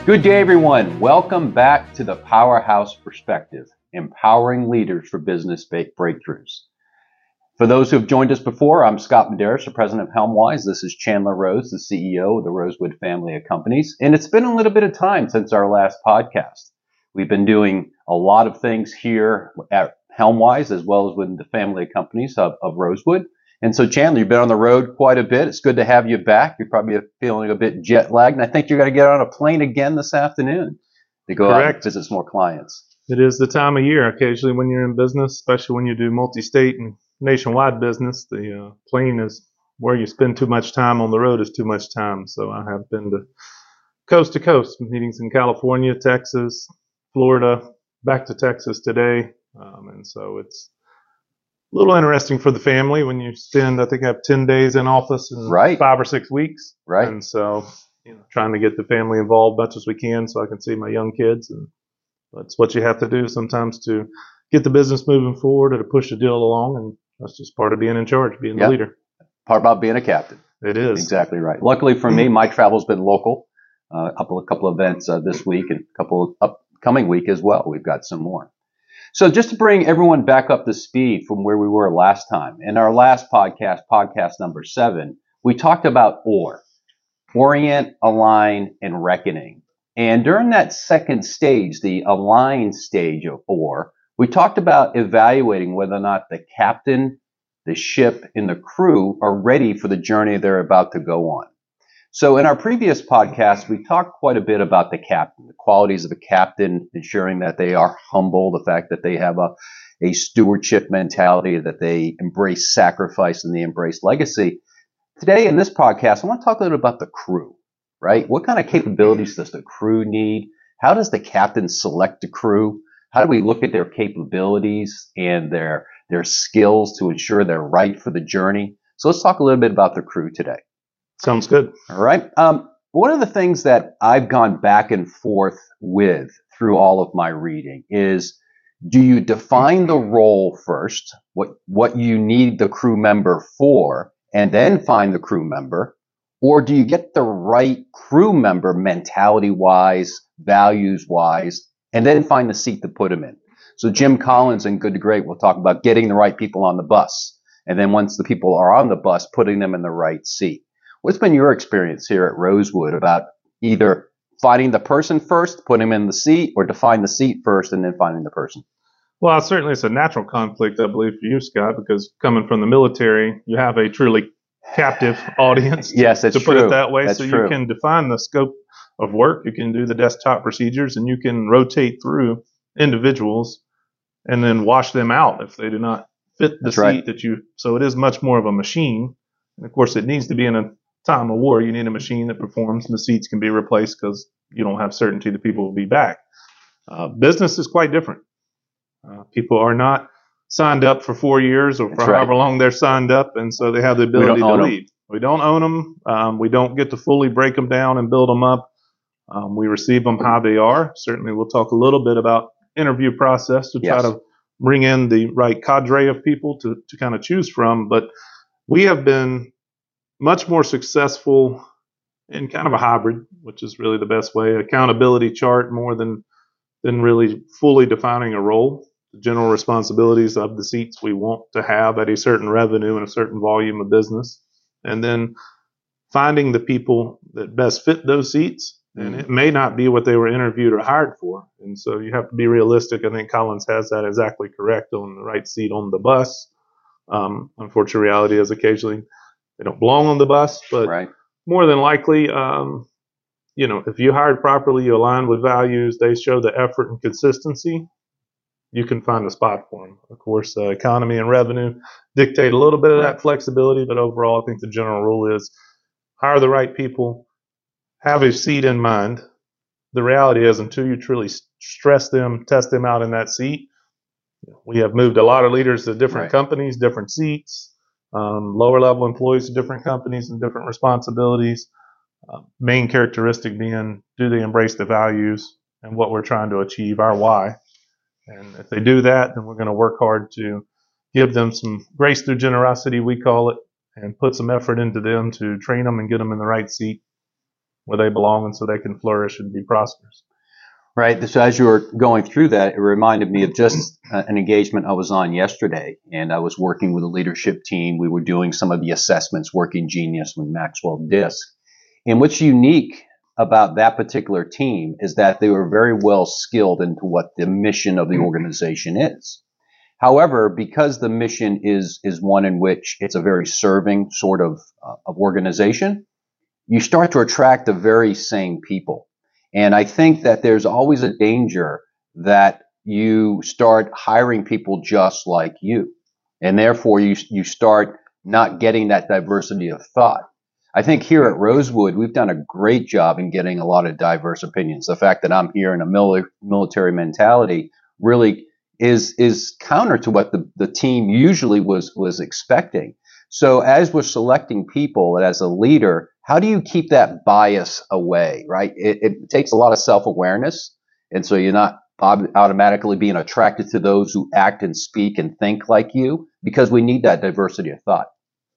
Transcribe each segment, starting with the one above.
Good day, everyone. Welcome back to the Powerhouse Perspective, empowering leaders for business breakthroughs. For those who have joined us before, I'm Scott Medeiros, the president of HelmWise. This is Chandler Rose, the CEO of the Rosewood family of companies. And it's been a little bit of time since our last podcast. We've been doing a lot of things here at HelmWise, as well as with the family of companies of Rosewood. And so, Chandler, you've been on the road quite a bit. It's good to have you back. You're probably feeling a bit jet lagged, and I think you're going to get on a plane again this afternoon to go out and visit some more clients. It is the time of year. Occasionally when you're in business, especially when you do multi-state and nationwide business, the plane is where you spend too much time on the road is too much time. So I have been to coast, meetings in California, Texas, Florida, back to Texas today. And so it's a little interesting for the family when you spend, I think I have 10 days in office in 5 or 6 weeks. Right. And so, trying to get the family involved much as we can so I can see my young kids. And that's what you have to do sometimes to get the business moving forward or to push the deal along. And that's just part of being in charge, being the leader. Part about being a captain. It is. Exactly right. Luckily for me, my travel's been local. A couple events this week and a couple upcoming week as well. We've got some more. So just to bring everyone back up to speed from where we were last time, in our last podcast number 7, we talked about OR, orient, align, and reckoning. And during that second stage, the align stage of OR, we talked about evaluating whether or not the captain, the ship, and the crew are ready for the journey they're about to go on. So in our previous podcast, we talked quite a bit about the captain, the qualities of a captain, ensuring that they are humble, the fact that they have a stewardship mentality, that they embrace sacrifice and they embrace legacy. Today in this podcast, I want to talk a little about the crew, right? What kind of capabilities does the crew need? How does the captain select the crew? How do we look at their capabilities and their skills to ensure they're right for the journey? So let's talk a little bit about the crew today. Sounds good. All right. One of the things that I've gone back and forth with through all of my reading is, do you define the role first, what you need the crew member for, and then find the crew member? Or do you get the right crew member mentality-wise, values-wise, and then find the seat to put them in? So Jim Collins in Good to Great will talk about getting the right people on the bus. And then once the people are on the bus, putting them in the right seat. What's been your experience here at Rosewood about either finding the person first, putting them in the seat, or to find the seat first and then finding the person? Well, certainly it's a natural conflict, I believe, for you, Scott, because coming from the military, you have a truly captive audience. Yes, that's to put it that way. That's so true. You can define the scope of work. You can do the desktop procedures, and you can rotate through individuals and then wash them out if they do not fit the seat that you. So it is much more of a machine. And of course, it needs to be in a time of war. You need a machine that performs, and the seats can be replaced because you don't have certainty that people will be back. Business is quite different. People are not signed up for 4 years or for however long they're signed up, and so they have the ability to leave. We don't own them. We don't get to fully break them down and build them up. We receive them how they are. Certainly, we'll talk a little bit about interview process to try to bring in the right cadre of people to kind of choose from. But we have been much more successful in kind of a hybrid, which is really the best way. Accountability chart more than really fully defining a role. The general responsibilities of the seats we want to have at a certain revenue and a certain volume of business. And then finding the people that best fit those seats. And it may not be what they were interviewed or hired for. And so you have to be realistic. I think Collins has that exactly correct on the right seat on the bus. Unfortunate reality is occasionally they don't belong on the bus, but more than likely, if you hired properly, you align with values, they show the effort and consistency, you can find a spot for them. Of course, economy and revenue dictate a little bit of that flexibility, but overall, I think the general rule is hire the right people, have a seat in mind. The reality is, until you truly stress them, test them out in that seat, we have moved a lot of leaders to different companies, different seats. Lower level employees to different companies and different responsibilities. Main characteristic being, do they embrace the values and what we're trying to achieve, our why? And if they do that, then we're going to work hard to give them some grace through generosity, we call it, and put some effort into them to train them and get them in the right seat where they belong and so they can flourish and be prosperous. Right. So as you were going through that, it reminded me of just an engagement I was on yesterday, and I was working with a leadership team. We were doing some of the assessments, Working Genius with Maxwell Disk. And what's unique about that particular team is that they were very well skilled into what the mission of the organization is. However, because the mission is one in which it's a very serving sort of organization, you start to attract the very same people. And I think that there's always a danger that you start hiring people just like you. And therefore, you start not getting that diversity of thought. I think here at Rosewood, we've done a great job in getting a lot of diverse opinions. The fact that I'm here in a military mentality really is counter to what the team usually was expecting. So as we're selecting people and as a leader, how do you keep that bias away, right? It takes a lot of self-awareness. And so you're not automatically being attracted to those who act and speak and think like you, because we need that diversity of thought.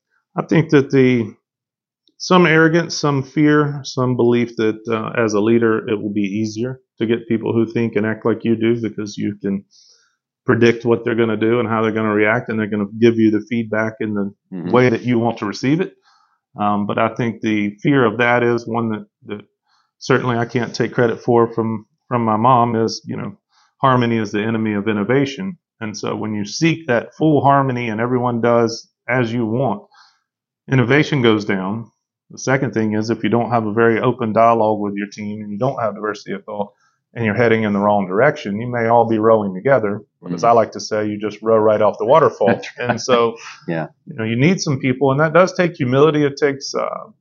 I think that some arrogance, some fear, some belief that as a leader, it will be easier to get people who think and act like you do because you can predict what they're going to do and how they're going to react, and they're going to give you the feedback in the way that you want to receive it. But I think the fear of that is one that certainly I can't take credit for from my mom is, harmony is the enemy of innovation. And so when you seek that full harmony and everyone does as you want, innovation goes down. The second thing is if you don't have a very open dialogue with your team and you don't have diversity of thought and you're heading in the wrong direction, you may all be rowing together. But as I like to say, you just row right off the waterfall. Right. And so, you need some people, and that does take humility. It takes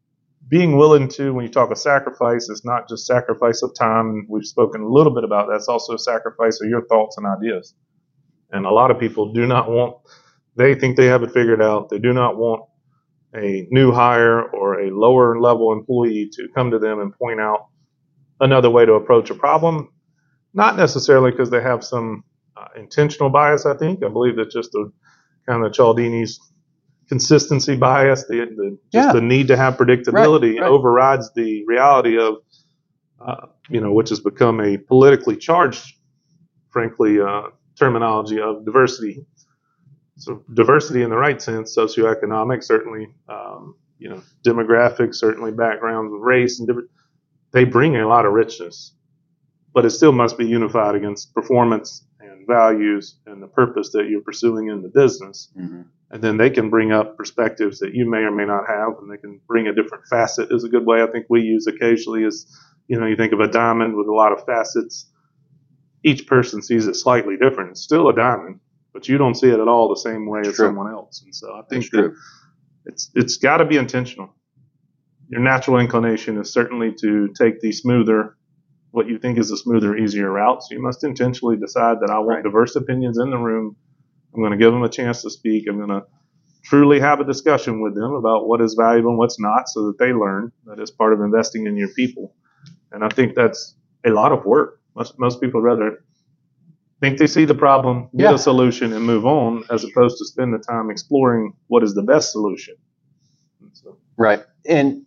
being willing to, when you talk of sacrifice, it's not just sacrifice of time. We've spoken a little bit about that. It's also a sacrifice of your thoughts and ideas. And a lot of people they think they have it figured out. They do not want a new hire or a lower level employee to come to them and point out another way to approach a problem. Not necessarily because they have some intentional bias, I think. I believe that's just the kind of Cialdini's consistency bias, the need to have predictability overrides the reality of, which has become a politically charged, frankly, terminology of diversity. So diversity in the right sense, socioeconomic, certainly, demographics, certainly backgrounds of race and different, they bring a lot of richness, but it still must be unified against performance and values and the purpose that you're pursuing in the business. Mm-hmm. And then they can bring up perspectives that you may or may not have, and they can bring a different facet is a good way I think we use occasionally is, you think of a diamond with a lot of facets. Each person sees it slightly different. It's still a diamond, but you don't see it at all the same way as someone else. And so I think that it's got to be intentional. Your natural inclination is certainly to take what you think is a smoother, easier route. So you must intentionally decide that I want diverse opinions in the room. I'm going to give them a chance to speak. I'm going to truly have a discussion with them about what is valuable and what's not so that they learn that is part of investing in your people. And I think that's a lot of work. Most people rather think they see the problem, get a solution, and move on, as opposed to spend the time exploring what is the best solution. Right. And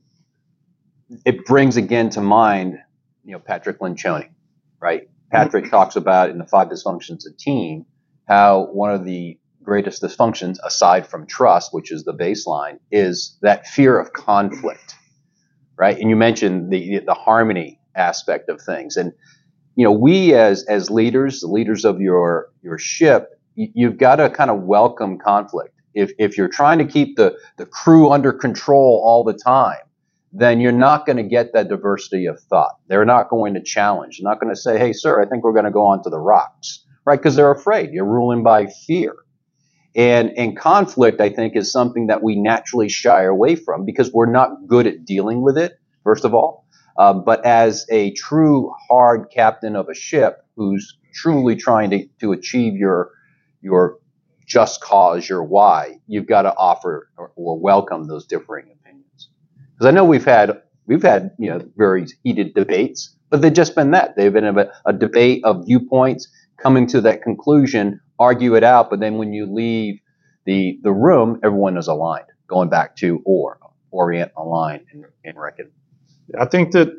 it brings again to mind, Patrick Lencioni, right? Patrick talks about in the 5 dysfunctions of team, how one of the greatest dysfunctions, aside from trust, which is the baseline, is that fear of conflict, right? And you mentioned the harmony aspect of things. And, we as leaders, the leaders of your ship, you've got to kind of welcome conflict. If you're trying to keep the crew under control all the time, then you're not going to get that diversity of thought. They're not going to challenge. They're not going to say, hey, sir, I think we're going to go onto the rocks, right? Because they're afraid. You're ruling by fear. And conflict, I think, is something that we naturally shy away from because we're not good at dealing with it, first of all. But as a true hard captain of a ship who's truly trying to achieve your just cause, your why, you've got to offer or welcome those differing opinions. Because I know we've had very heated debates, but they've just been that. They've been a debate of viewpoints, coming to that conclusion, argue it out, but then when you leave the room, everyone is aligned. Going back to orient, align, and reckon. I think that,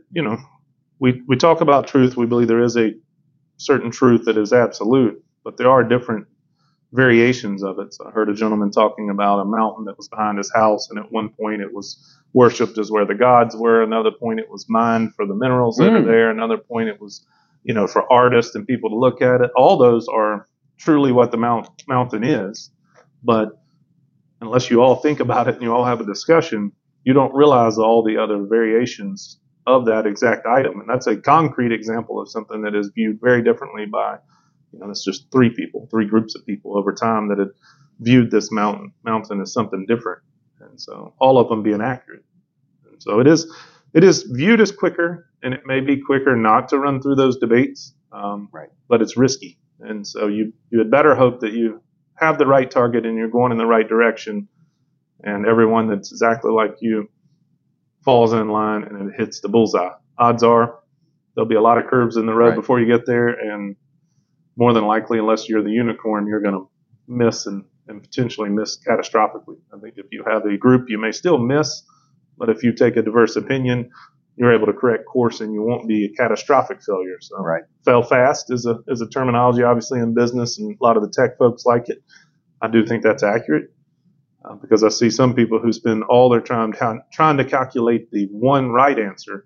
we talk about truth. We believe there is a certain truth that is absolute, but there are different variations of it. So I heard a gentleman talking about a mountain that was behind his house, and at one point it was worshipped as where the gods were. Another point it was mined for the minerals that are there. Another point it was, for artists and people to look at it. All those are truly what the mountain is. But unless you all think about it and you all have a discussion, you don't realize all the other variations of that exact item. And that's a concrete example of something that is viewed very differently by, it's just three groups of people over time that had viewed this mountain as something different. And so all of them being accurate. And so it is viewed as quicker, and it may be quicker not to run through those debates, right. But it's risky. And so you had better hope that you have the right target and you're going in the right direction, and everyone that's exactly like you falls in line and it hits the bullseye. Odds are there'll be a lot of curves in the road before you get there, and more than likely, unless you're the unicorn, you're going to miss and potentially miss catastrophically. I think if you have a group, you may still miss, but if you take a diverse opinion, you're able to correct course and you won't be a catastrophic failure. So fail fast is a terminology, obviously, in business, and a lot of the tech folks like it. I do think that's accurate because I see some people who spend all their time trying to calculate the one right answer.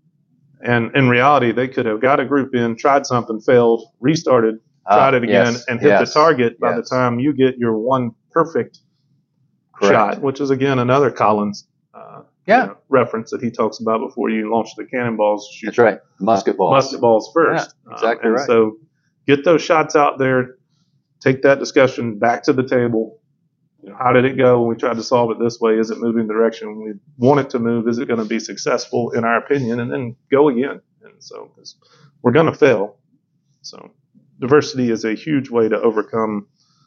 And in reality, they could have got a group in, tried something, failed, restarted, tried it again, and hit the target by the time you get your one perfect shot, which is, again, another Collins reference that he talks about before you launch the cannonballs. That's right. Musket balls first. Yeah, exactly right. So get those shots out there. Take that discussion back to the table. How did it go when we tried to solve it this way? Is it moving the direction we want it to move? Is it going to be successful in our opinion? And then go again. And so, because we're going to fail. So diversity is a huge way to overcome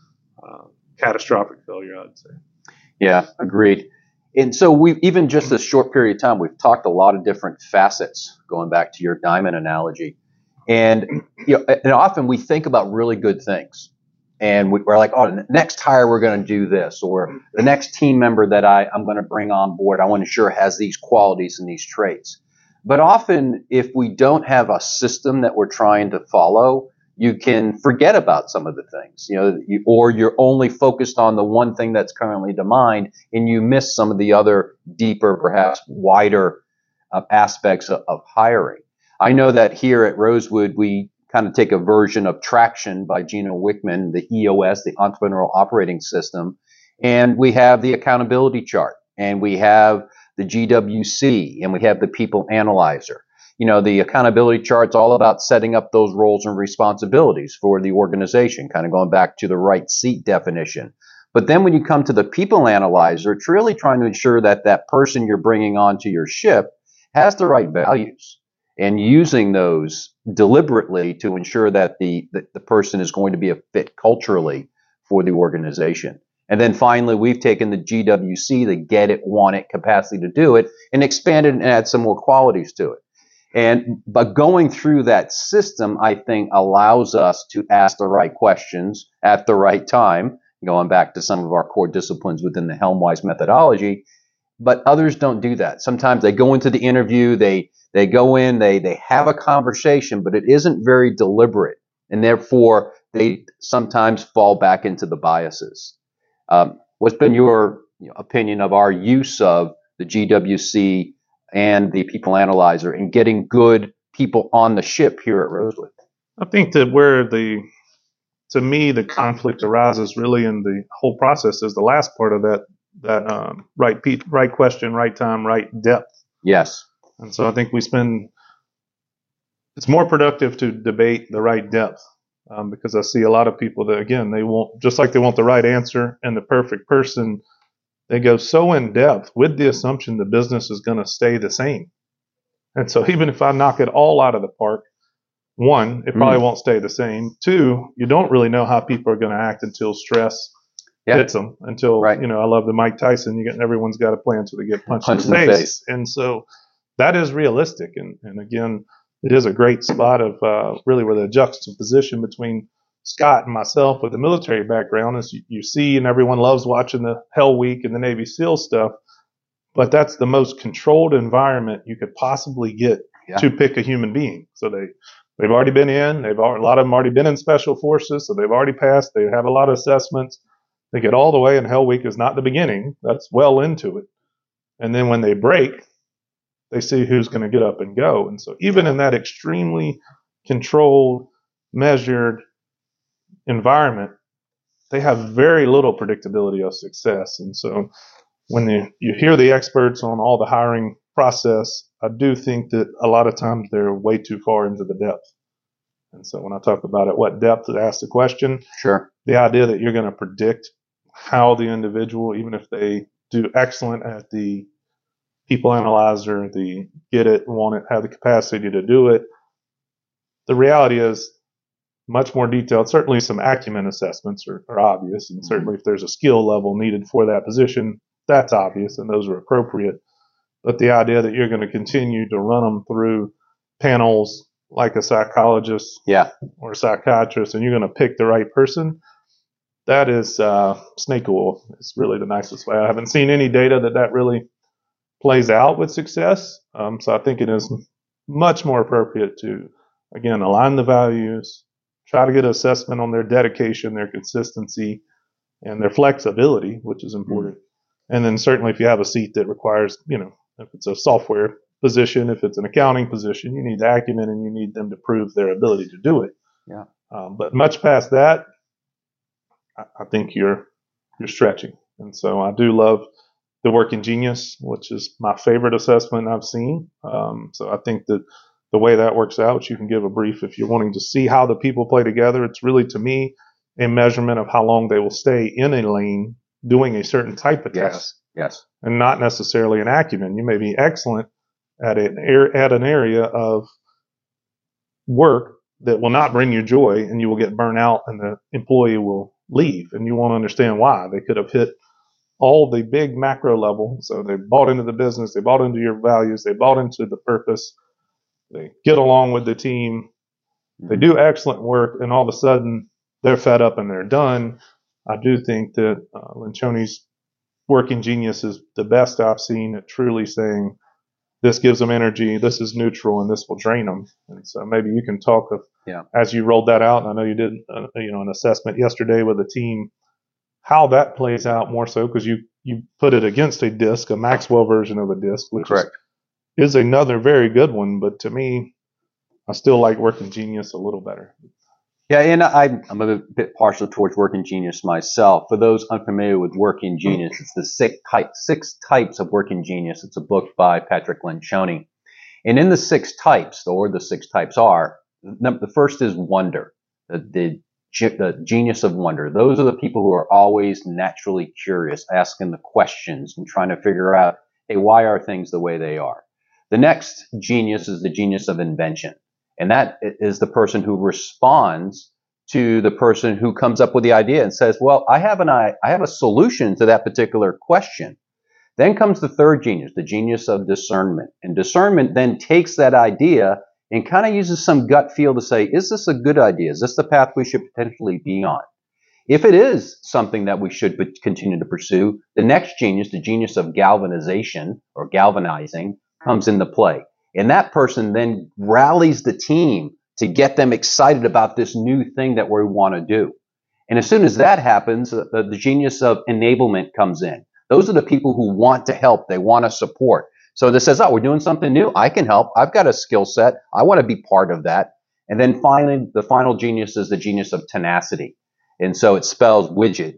catastrophic failure, I'd say. Yeah, agreed. And so we've, even just this short period of time, we've talked a lot of different facets, going back to your diamond analogy. And, and often we think about really good things. And we're like, oh, next hire, we're going to do this, or the next team member that I'm going to bring on board, I want to ensure has these qualities and these traits. But often, if we don't have a system that we're trying to follow, you can forget about some of the things, or you're only focused on the one thing that's currently to mind, and you miss some of the other deeper, perhaps wider aspects of hiring. I know that here at Rosewood, we kind of take a version of Traction by Gino Wickman, the EOS, the Entrepreneurial Operating System, and we have the accountability chart, and we have the GWC, and we have the People Analyzer. The accountability chart's all about setting up those roles and responsibilities for the organization, kind of going back to the right seat definition. But then when you come to the People Analyzer, it's really trying to ensure that that person you're bringing onto your ship has the right values, and using those deliberately to ensure that the person is going to be a fit culturally for the organization. And then finally, we've taken the GWC, the get it, want it, capacity to do it, and expanded and add some more qualities to it. And but going through that system, I think, allows us to ask the right questions at the right time, going back to some of our core disciplines within the Helmwise methodology. But others don't do that. Sometimes they go into the interview, they go in, they have a conversation, but it isn't very deliberate. And therefore, they sometimes fall back into the biases. What's been your opinion of our use of the GWC and the People Analyzer in getting good people on the ship here at Rosewood? I think that to me, the conflict arises really in the whole process is the last part of that right question, right time, right depth. Yes. And so I think it's more productive to debate the right depth because I see a lot of people that, again, they want the right answer and the perfect person. They go so in depth with the assumption the business is going to stay the same. And so even if I knock it all out of the park, one, it probably won't stay the same. Two, you don't really know how people are going to act until stress hits them. Until, I love the Mike Tyson, everyone's got a plan until they get punched in the face. And so that is realistic. And again, it is a great spot of really where the juxtaposition between Scott and myself with the military background is you see, and everyone loves watching the Hell Week and the Navy SEAL stuff. but that's the most controlled environment you could possibly get to pick a human being. So they've already been in, a lot of them already been in special forces, so they've already passed. They have a lot of assessments. They get all the way, and Hell Week is not the beginning. That's well into it. And then when they break, they see who's going to get up and go. And so even in that extremely controlled, measured environment, they have very little predictability of success. And so when you hear the experts on all the hiring process, I do think that a lot of times they're way too far into the depth. And so when I talk about at what depth to ask the question, sure, the idea that you're going to predict how the individual, even if they do excellent at the people analyzer, the get it, want it, have the capacity to do it, the reality is much more detailed. Certainly some acumen assessments are obvious, and certainly if there's a skill level needed for that position, that's obvious, and those are appropriate. But the idea that you're going to continue to run them through panels like a psychologist or a psychiatrist, and you're going to pick the right person, that is snake oil. It's really the nicest way. I haven't seen any data that really plays out with success. So I think it is much more appropriate to, again, align the values, try to get an assessment on their dedication, their consistency, and their flexibility, which is important. And then certainly if you have a seat that requires, if it's a software position, if it's an accounting position, you need the acumen and you need them to prove their ability to do it. Yeah. But much past that, I think you're stretching. And so I do love the Working Genius, which is my favorite assessment I've seen. So I think that the way that works out, you can give a brief if you're wanting to see how the people play together. It's really, to me, a measurement of how long they will stay in a lane doing a certain type of task. Yes. And not necessarily an acumen. You may be excellent at an area of work that will not bring you joy, and you will get burnt out, and the employee will leave. And you want to understand why. They could have hit all the big macro level. So they bought into the business, they bought into your values, they bought into the purpose, they get along with the team, they do excellent work, and all of a sudden they're fed up and they're done. I do think that Lencioni's Working Genius is the best I've seen at truly saying this gives them energy, this is neutral, and this will drain them. And so maybe you can talk of, as you rolled that out, and I know you did an assessment yesterday with a team, how that plays out more so, because you put it against a DISC, a Maxwell version of a DISC, which is another very good one. But to me, I still like Working Genius a little better. Yeah, and I'm a bit partial towards Working Genius myself. For those unfamiliar with Working Genius, it's the six types of Working Genius. It's a book by Patrick Lencioni. And in the six types, the six types are, the first is wonder, the genius of wonder. Those are the people who are always naturally curious, asking the questions and trying to figure out, hey, why are things the way they are? The next genius is the genius of invention. And that is the person who responds to the person who comes up with the idea and says, well, I have a solution to that particular question. Then comes the third genius, the genius of discernment. And discernment then takes that idea and kind of uses some gut feel to say, is this a good idea? Is this the path we should potentially be on? If it is something that we should continue to pursue, the next genius, the genius of galvanization or galvanizing, comes into play. And that person then rallies the team to get them excited about this new thing that we want to do. And as soon as that happens, the genius of enablement comes in. Those are the people who want to help. They want to support. So this says, oh, we're doing something new. I can help. I've got a skill set. I want to be part of that. And then finally, the final genius is the genius of tenacity. And so it spells widget,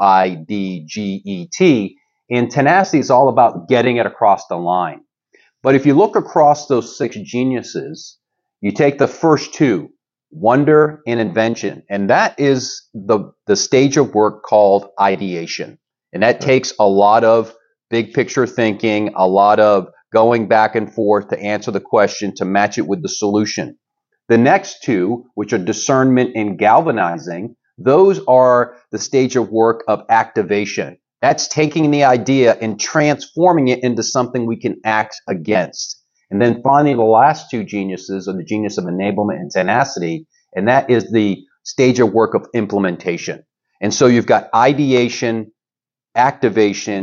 W-I-D-G-E-T. And tenacity is all about getting it across the line. But if you look across those six geniuses, you take the first two, wonder and invention, and that is the stage of work called ideation. And that takes a lot of big picture thinking, a lot of going back and forth to answer the question, to match it with the solution. The next two, which are discernment and galvanizing, those are the stage of work of activation. That's taking the idea and transforming it into something we can act against. And then finally, the last two geniuses are the genius of enablement and tenacity, and that is the stage of work of implementation. And so you've got ideation, activation,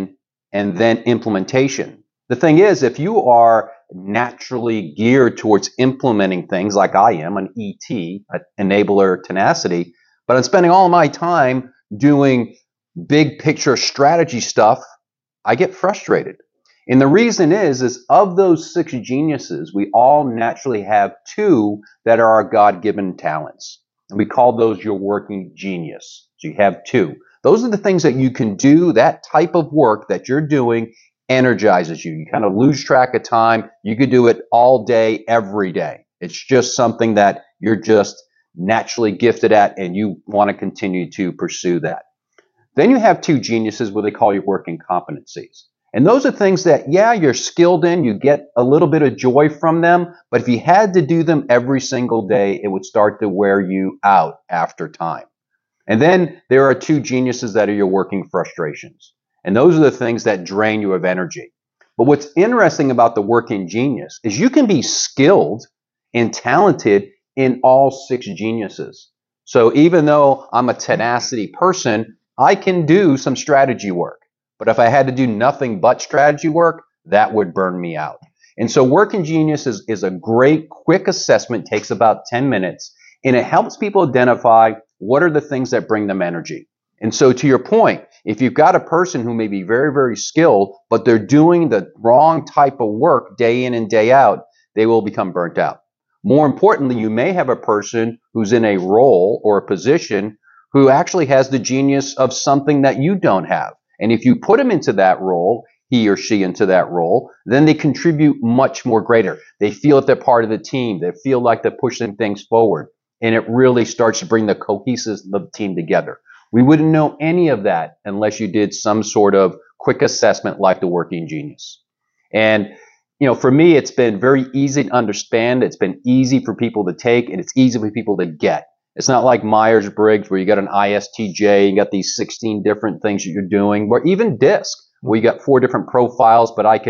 and then implementation. The thing is, if you are naturally geared towards implementing things like I am, an ET, an enabler tenacity, but I'm spending all my time doing big picture strategy stuff, I get frustrated. And the reason is of those 6 geniuses, we all naturally have 2 that are our God-given talents. And we call those your working genius. So you have 2. Those are the things that you can do. That type of work that you're doing energizes you. You kind of lose track of time. You could do it all day, every day. It's just something that you're just naturally gifted at, and you want to continue to pursue that. Then you have 2 geniuses, what they call your working competencies. And those are things that, yeah, you're skilled in, you get a little bit of joy from them, but if you had to do them every single day, it would start to wear you out after time. And then there are 2 geniuses that are your working frustrations. And those are the things that drain you of energy. But what's interesting about the working genius is you can be skilled and talented in all 6 geniuses. So even though I'm a tenacity person, I can do some strategy work. But if I had to do nothing but strategy work, that would burn me out. And so working genius is a great quick assessment, takes about 10 minutes, and it helps people identify what are the things that bring them energy. And so to your point, if you've got a person who may be very, very skilled, but they're doing the wrong type of work day in and day out, they will become burnt out. More importantly, you may have a person who's in a role or a position who actually has the genius of something that you don't have. And if you put them into that role, he or she into that role, then they contribute much more greater. They feel that they're part of the team. They feel like they're pushing things forward. And it really starts to bring the cohesiveness of the team together. We wouldn't know any of that unless you did some sort of quick assessment like the working genius. And, for me, it's been very easy to understand. It's been easy for people to take, and it's easy for people to get. It's not like Myers-Briggs where you got an ISTJ, you got these 16 different things that you're doing, or even DISC where you got 4 different profiles, but I could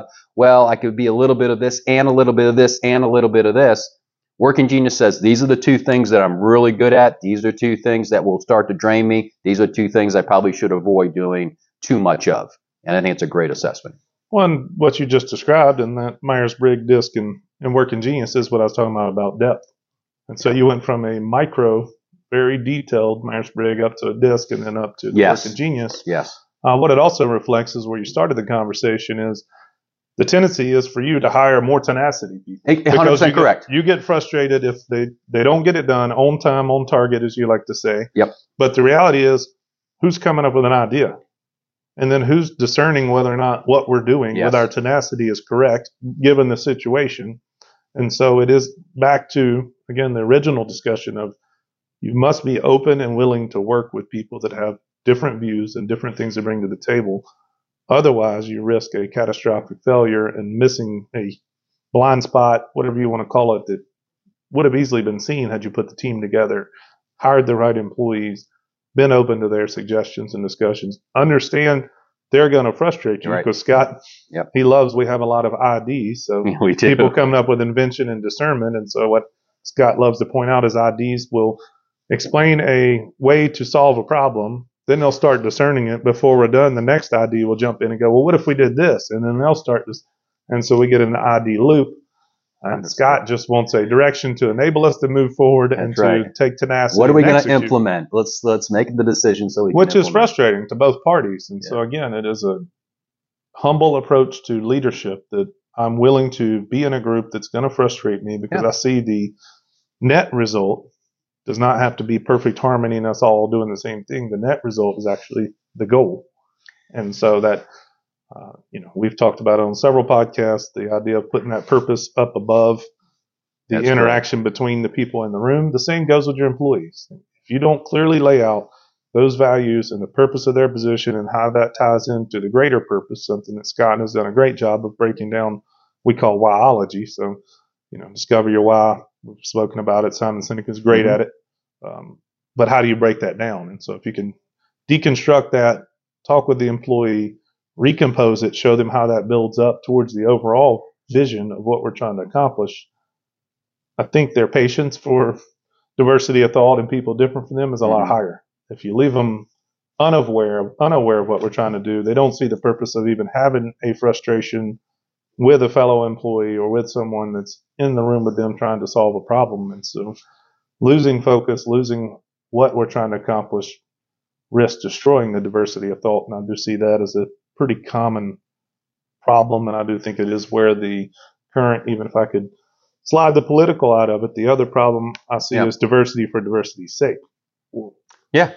be a little bit of this and a little bit of this and a little bit of this. Working Genius says, these are the 2 things that I'm really good at. These are 2 things that will start to drain me. These are 2 things I probably should avoid doing too much of. And I think it's a great assessment. One, what you just described in that Myers-Briggs, DISC, and Working Genius is what I was talking about depth. And so you went from a micro, very detailed Myers-Briggs up to a DISC and then up to the Working Genius. Yes. What it also reflects is where you started the conversation is the tendency is for you to hire more tenacity people. 100% correct. You get frustrated if they don't get it done on time, on target, as you like to say. Yep. But the reality is, who's coming up with an idea? And then who's discerning whether or not what we're doing with our tenacity is correct, given the situation. And so it is back to, again, the original discussion of you must be open and willing to work with people that have different views and different things to bring to the table. Otherwise, you risk a catastrophic failure and missing a blind spot, whatever you want to call it, that would have easily been seen had you put the team together, hired the right employees, been open to their suggestions and discussions. Understand they're going to frustrate you because Scott, he loves, we have a lot of IDs. So people coming up with invention and discernment. And so what Scott loves to point out is IDs will explain a way to solve a problem. Then they'll start discerning it. Before we're done, the next ID will jump in and go, well, what if we did this? And then they'll start this. And so we get in the ID loop. And Scott just wants a direction to enable us to move forward and to take tenacity. What are we going to implement? Let's make the decision so we can Which is frustrating to both parties. And so again, it is a humble approach to leadership that I'm willing to be in a group that's going to frustrate me because I see the net result does not have to be perfect harmony and us all doing the same thing. The net result is actually the goal. And so that, we've talked about it on several podcasts, the idea of putting that purpose up above the interaction between the people in the room. The same goes with your employees. If you don't clearly lay out those values and the purpose of their position and how that ties into the greater purpose, something that Scott has done a great job of breaking down, we call whyology. So, discover your why. We've spoken about it. Simon Sinek is great at it. But how do you break that down? And so if you can deconstruct that, talk with the employee, recompose it, show them how that builds up towards the overall vision of what we're trying to accomplish, I think their patience for diversity of thought and people different from them is a lot higher. If you leave them unaware of what we're trying to do. They don't see the purpose of even having a frustration with a fellow employee or with someone that's in the room with them trying to solve a problem. And so losing focus, losing what we're trying to accomplish risks destroying the diversity of thought. And I do see that as a pretty common problem. And I do think it is where the current, even if I could slide the political out of it, the other problem I see is diversity for diversity's sake. Yeah.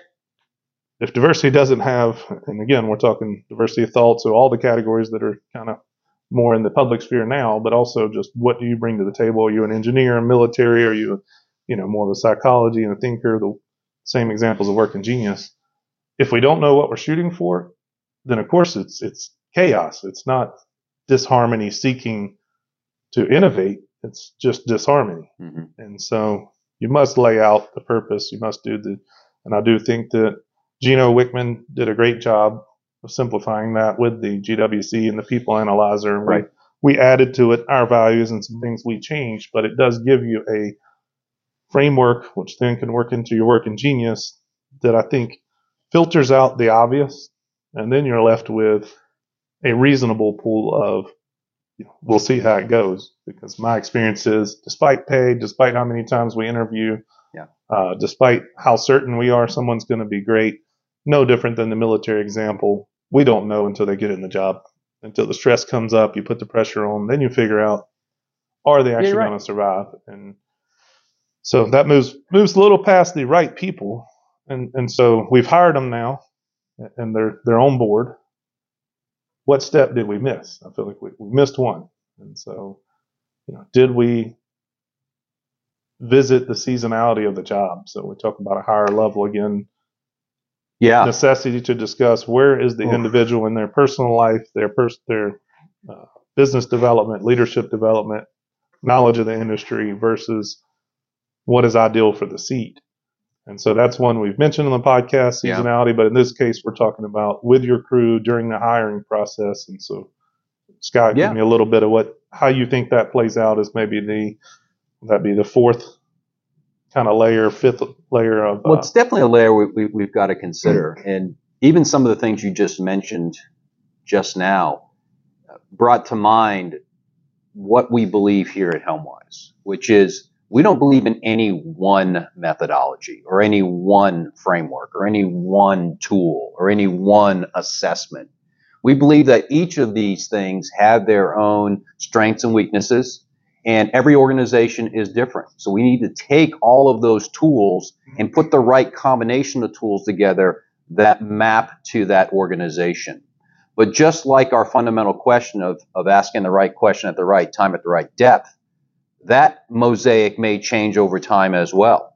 If diversity doesn't have, and again, we're talking diversity of thought, so all the categories that are kind of more in the public sphere now, but also just what do you bring to the table? Are you an engineer, a military? Are you, more of a psychology and a thinker? The same examples of working genius. If we don't know what we're shooting for, then of course it's chaos. It's not disharmony seeking to innovate. It's just disharmony. Mm-hmm. And so you must lay out the purpose. You must and I do think that Gino Wickman did a great job of simplifying that with the GWC and the people analyzer. Right. We added to it our values and some things we changed, but it does give you a framework, which then can work into your working genius, that I think filters out the obvious, and then you're left with a reasonable pool of, we'll see how it goes. Because my experience is, despite pay, despite how many times we interview, despite how certain we are someone's going to be great, no different than the military example. We don't know until they get in the job, until the stress comes up, you put the pressure on, then you figure out, are they actually going to survive? And so that moves a little past the right people. And so we've hired them now, and they're on board. What step did we miss? I feel like we missed one. And so, did we visit the seasonality of the job? So we talk about a higher level again. Yeah. Necessity to discuss where is the individual in their personal life, their business development, leadership development, knowledge of the industry versus what is ideal for the seat. And so that's one we've mentioned on the podcast, seasonality, but in this case, we're talking about with your crew during the hiring process. And so, Scott, give me a little bit of how you think that plays out as maybe that'd be the fourth kind of layer, fifth layer of. Well, it's definitely a layer we've got to consider. And even some of the things you just mentioned just now brought to mind what we believe here at Helmwise, which is, we don't believe in any one methodology or any one framework or any one tool or any one assessment. We believe that each of these things have their own strengths and weaknesses, and every organization is different. So we need to take all of those tools and put the right combination of tools together that map to that organization. But just like our fundamental question of asking the right question at the right time at the right depth, that mosaic may change over time as well.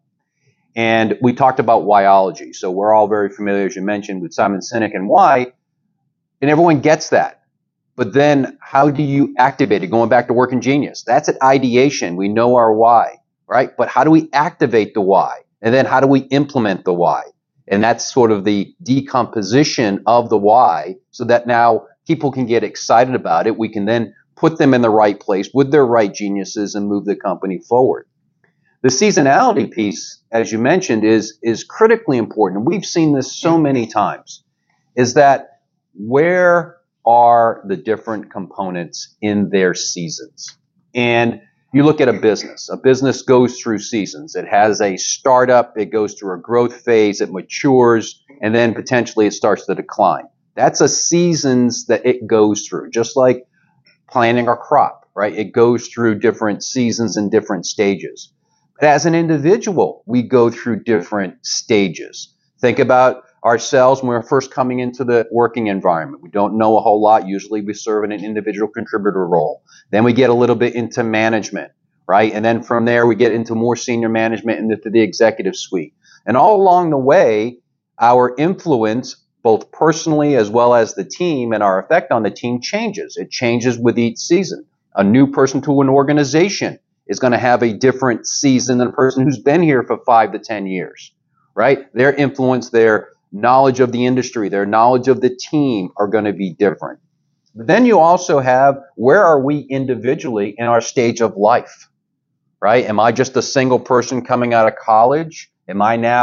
And we talked about whyology. So we're all very familiar, as you mentioned, with Simon Sinek and why, and everyone gets that. But then how do you activate it? Going back to working genius, that's at ideation. We know our why, right? But how do we activate the why? And then how do we implement the why? And that's sort of the decomposition of the why, so that now people can get excited about it. We can then put them in the right place with their right geniuses and move the company forward. The seasonality piece, as you mentioned, is critically important. We've seen this so many times, is that where are the different components in their seasons? And you look at a business goes through seasons. It has a startup, it goes through a growth phase, it matures, and then potentially it starts to decline. That's a seasons that it goes through, just like planting a crop, right? It goes through different seasons and different stages. But as an individual, we go through different stages. Think about ourselves when we're first coming into the working environment. We don't know a whole lot. Usually we serve in an individual contributor role. Then we get a little bit into management, right? And then from there we get into more senior management and into the executive suite. And all along the way, our influence, both personally as well as the team, and our effect on the team changes. It changes with each season. A new person to an organization is going to have a different season than a person who's been here for 5 to 10 years, right? Their influence, their knowledge of the industry, their knowledge of the team are going to be different. But then you also have, where are we individually in our stage of life, right? Am I just a single person coming out of college? Am I now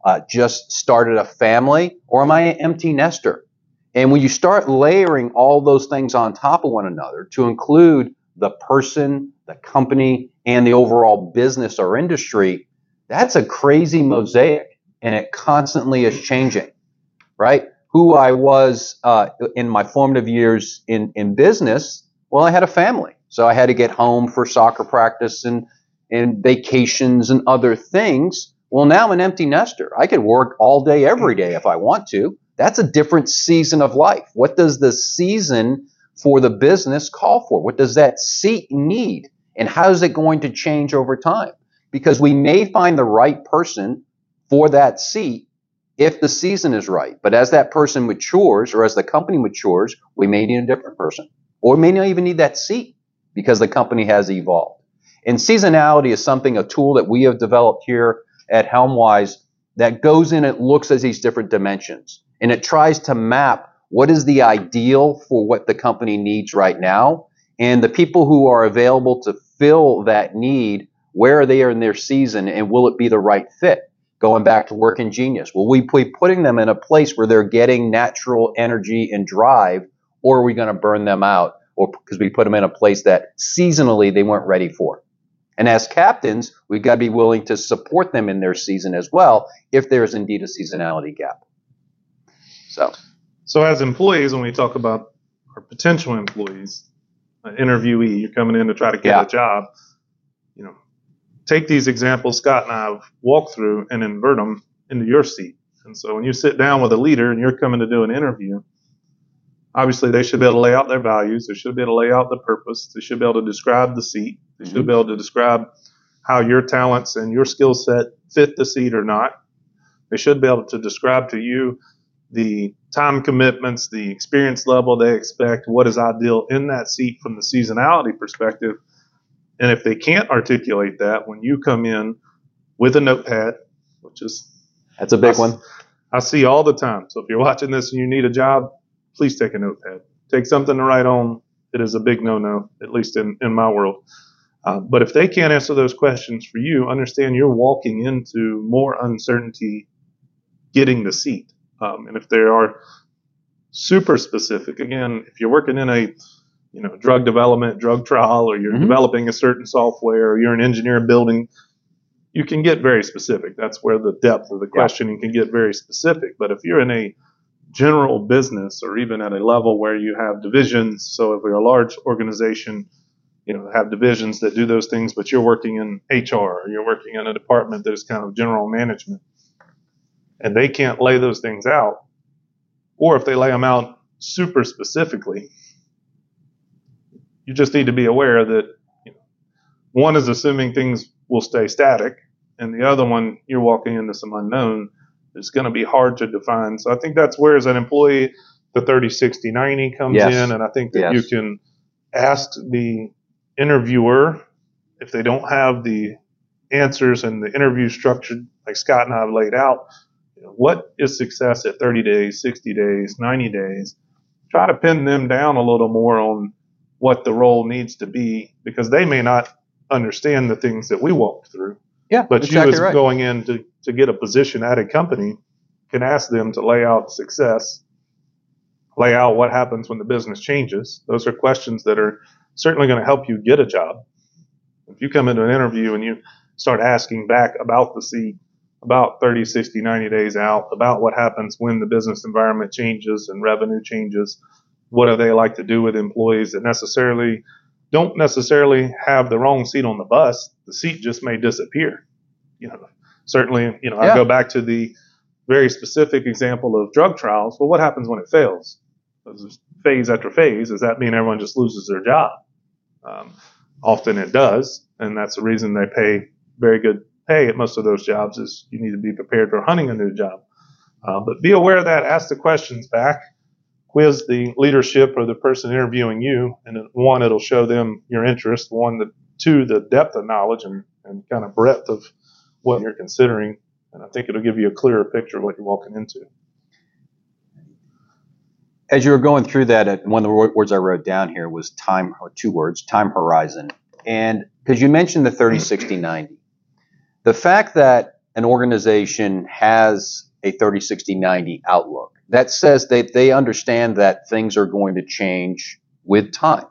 just started a family, or am I an empty nester? And when you start layering all those things on top of one another to include the person, the company, and the overall business or industry, that's a crazy mosaic, and it constantly is changing, right? Who I was in my formative years in business, well, I had a family. So I had to get home for soccer practice and vacations and other things. Well, now I'm an empty nester. I could work all day, every day if I want to. That's a different season of life. What does the season for the business call for? What does that seat need? And how is it going to change over time? Because we may find the right person for that seat if the season is right. But as that person matures, or as the company matures, we may need a different person. Or we may not even need that seat because the company has evolved. And seasonality is something, a tool that we have developed here at HelmWise that goes in and looks at these different dimensions. And it tries to map what is the ideal for what the company needs right now, and the people who are available to fill that need, where are they in their season, and will it be the right fit? Going back to Work Ingenious, will we be putting them in a place where they're getting natural energy and drive, or are we going to burn them out, or because we put them in a place that seasonally they weren't ready for? And as captains, we've got to be willing to support them in their season as well, if there is indeed a seasonality gap. So as employees, when we talk about our potential employees, an interviewee, you're coming in to try to get a job, take these examples Scott and I have walked through and invert them into your seat. And so when you sit down with a leader and you're coming to do an interview, obviously they should be able to lay out their values. They should be able to lay out the purpose. They should be able to describe the seat. They should be able to describe how your talents and your skill set fit the seat or not. They should be able to describe to you the time commitments, the experience level they expect, what is ideal in that seat from the seasonality perspective. And if they can't articulate that, when you come in with a notepad, that's a big one. I see all the time. So if you're watching this and you need a job, please take a notepad. Take something to write on. It is a big no-no, at least in my world. But if they can't answer those questions for you, understand you're walking into more uncertainty getting the seat. And if they are super specific, again, if you're working in a drug development, drug trial, or you're developing a certain software, or you're an engineer building, you can get very specific. That's where the depth of the questioning can get very specific. But if you're in a general business, or even at a level where you have divisions, so if you're a large organization, have divisions that do those things, but you're working in HR, or you're working in a department that is kind of general management, and they can't lay those things out, or if they lay them out super specifically, you just need to be aware that one is assuming things will stay static, and the other one, you're walking into some unknown. It's going to be hard to define. So I think that's where, as an employee, the 30-60-90 comes in, and I think that you can ask the interviewer, if they don't have the answers and the interview structured like Scott and I have laid out, what is success at 30 days, 60 days, 90 days? Try to pin them down a little more on what the role needs to be, because they may not understand the things that we walked through. Yeah, but exactly you, as going in to get a position at a company, can ask them to lay out success, lay out what happens when the business changes. Those are questions that are certainly going to help you get a job. If you come into an interview and you start asking back about the seat, about 30, 60, 90 days out, about what happens when the business environment changes and revenue changes, what do they like to do with employees that don't necessarily have the wrong seat on the bus? The seat just may disappear. Certainly, I go back to the very specific example of drug trials. Well, what happens when it fails? Phase after phase. Does that mean everyone just loses their job? Often it does, and that's the reason they pay very good pay at most of those jobs, is you need to be prepared for hunting a new job. But be aware of that. Ask the questions back. Quiz the leadership or the person interviewing you, and one, it'll show them your interest. Two, the depth of knowledge and kind of breadth of what you're considering. And I think it'll give you a clearer picture of what you're walking into. As you were going through that, one of the words I wrote down here was time, or 2 words, time horizon. And because you mentioned the 30, 60, 90. The fact that an organization has a 30, 60, 90 outlook, that says they understand that things are going to change with time.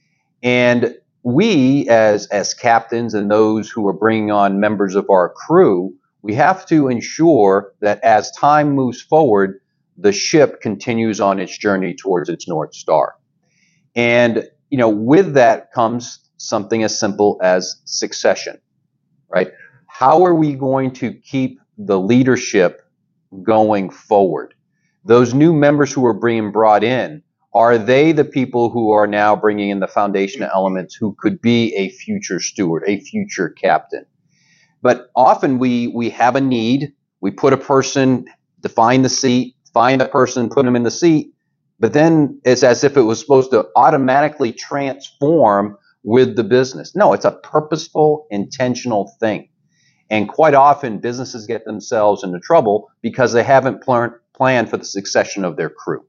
And we, as captains and those who are bringing on members of our crew, we have to ensure that as time moves forward, the ship continues on its journey towards its North Star. And, with that comes something as simple as succession, right? How are we going to keep the leadership going forward? Those new members who are being brought in, are they the people who are now bringing in the foundational elements who could be a future steward, a future captain? But often we have a need, we put a person, define the seat, find a person, put them in the seat, but then it's as if it was supposed to automatically transform with the business. No, it's a purposeful, intentional thing. And quite often businesses get themselves into trouble because they haven't planned for the succession of their crew.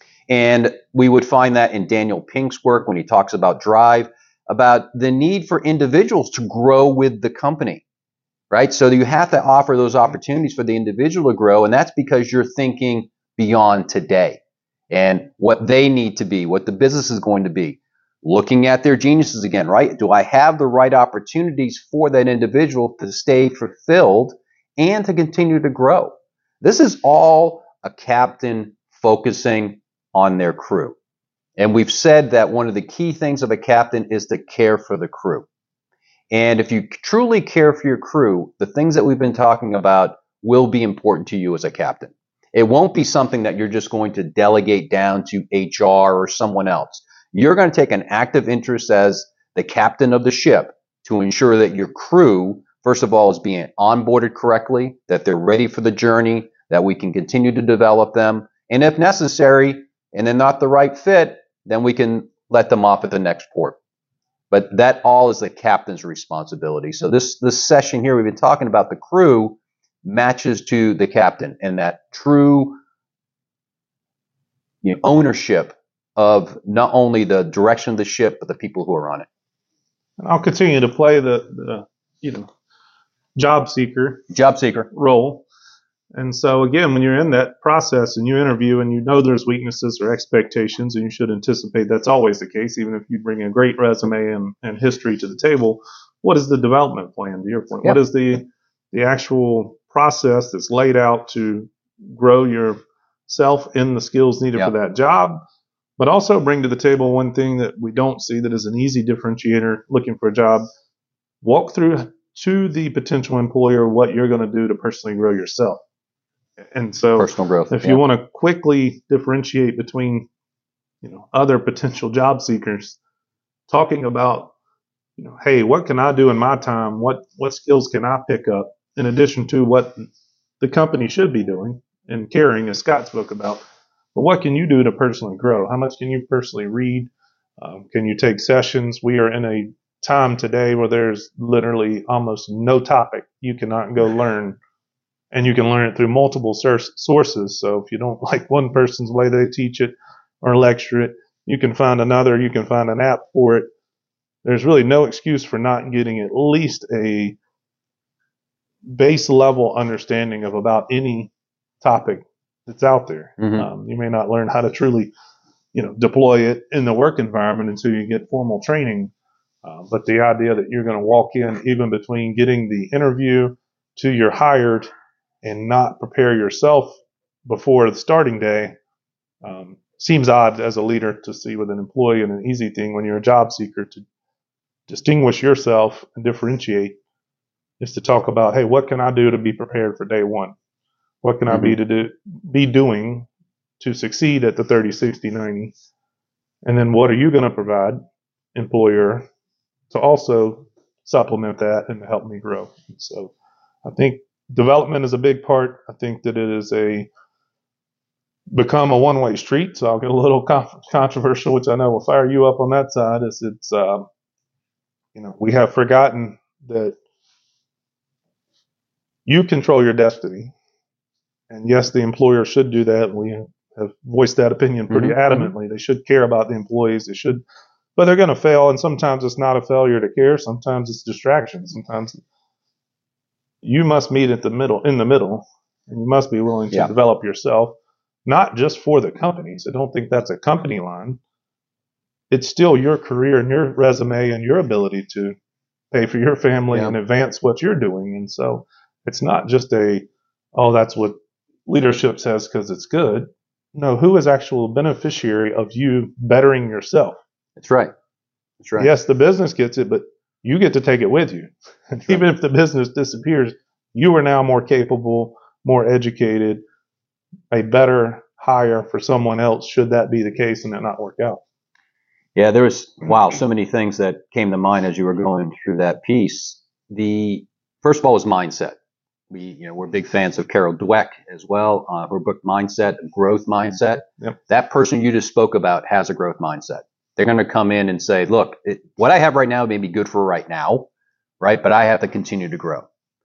And we would find that in Daniel Pink's work when he talks about drive, about the need for individuals to grow with the company, right? So you have to offer those opportunities for the individual to grow, and that's because you're thinking beyond today and what they need to be, what the business is going to be. Looking at their geniuses again, right? Do I have the right opportunities for that individual to stay fulfilled and to continue to grow? This is all a captain focusing on their crew. And we've said that one of the key things of a captain is to care for the crew. And if you truly care for your crew, the things that we've been talking about will be important to you as a captain. It won't be something that you're just going to delegate down to HR or someone else. You're going to take an active interest as the captain of the ship to ensure that your crew, first of all, is being onboarded correctly, that they're ready for the journey, that we can continue to develop them. And if necessary, and they're not the right fit, then we can let them off at the next port. But that all is the captain's responsibility. So this session here, we've been talking about the crew matches to the captain and that true ownership of not only the direction of the ship, but the people who are on it. And I'll continue to play the job seeker role. And so again, when you're in that process and you interview and you know there's weaknesses or expectations, and you should anticipate that's always the case, even if you bring a great resume and history to the table, what is the development plan, to your point? Yep. What is the actual process that's laid out to grow yourself in the skills needed for that job, but also bring to the table one thing that we don't see that is an easy differentiator looking for a job. Walk through to the potential employer what you're going to do to personally grow yourself. And so personal growth, if you want to quickly differentiate between, other potential job seekers, talking about, hey, what can I do in my time? What skills can I pick up in addition to what the company should be doing and caring, as Scott spoke about? But what can you do to personally grow? How much can you personally read? Can you take sessions? We are in a time today where there's literally almost no topic you cannot go learn. And you can learn it through multiple sources. So if you don't like one person's way they teach it or lecture it, you can find another. You can find an app for it. There's really no excuse for not getting at least a base level understanding of about any topic that's out there. Mm-hmm. You may not learn how to truly, deploy it in the work environment until you get formal training. But the idea that you're going to walk in even between getting the interview to you're hired and not prepare yourself before the starting day seems odd as a leader to see with an employee, and an easy thing when you're a job seeker to distinguish yourself and differentiate is to talk about, hey, what can I do to be prepared for day one? What can I be doing to succeed at the 30, 60, 90? And then what are you going to provide, employer, to also supplement that and to help me grow? So I think development is a big part. I think that it is become a one-way street. So I'll get a little controversial, which I know will fire you up on that side. We have forgotten that you control your destiny. And yes, the employer should do that. We have voiced that opinion pretty adamantly. They should care about the employees. But they're going to fail. And sometimes it's not a failure to care. Sometimes it's distraction. Sometimes you must meet in the middle, and you must be willing to develop yourself, not just for the companies. I don't think that's a company line. It's still your career and your resume and your ability to pay for your family and advance what you're doing. And so it's not just that's what leadership says because it's good. No, who is actual beneficiary of you bettering yourself? That's right. That's right. Yes, the business gets it, but you get to take it with you. Even if the business disappears, you are now more capable, more educated, a better hire for someone else should that be the case and it not work out. Yeah, there was, so many things that came to mind as you were going through that piece. First of all was mindset. We're big fans of Carol Dweck as well. Her book Mindset, Growth Mindset. Yep. That person you just spoke about has a growth mindset. They're going to come in and say, look, what I have right now may be good for right now, right? But I have to continue to grow.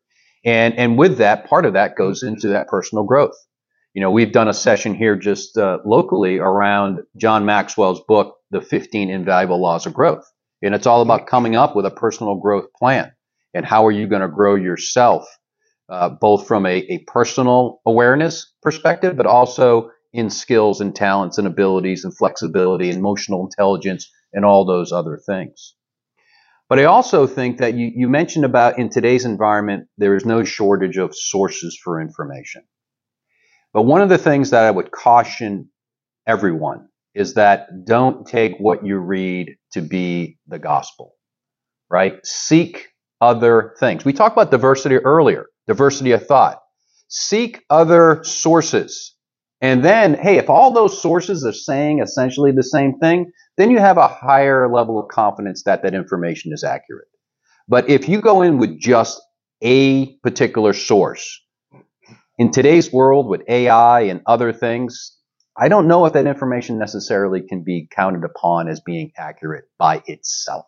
And with that, part of that goes into that personal growth. We've done a session here just locally around John Maxwell's book, The 15 Invaluable Laws of Growth. And it's all about coming up with a personal growth plan. And how are you going to grow yourself, both from a personal awareness perspective, but also in skills and talents and abilities and flexibility and emotional intelligence and all those other things. But I also think that you mentioned about in today's environment, there is no shortage of sources for information. But one of the things that I would caution everyone is that don't take what you read to be the gospel, right? Seek other things. We talked about diversity earlier, diversity of thought. Seek other sources. And then, hey, if all those sources are saying essentially the same thing, then you have a higher level of confidence that that information is accurate. But if you go in with just a particular source, in today's world with AI and other things, I don't know if that information necessarily can be counted upon as being accurate by itself.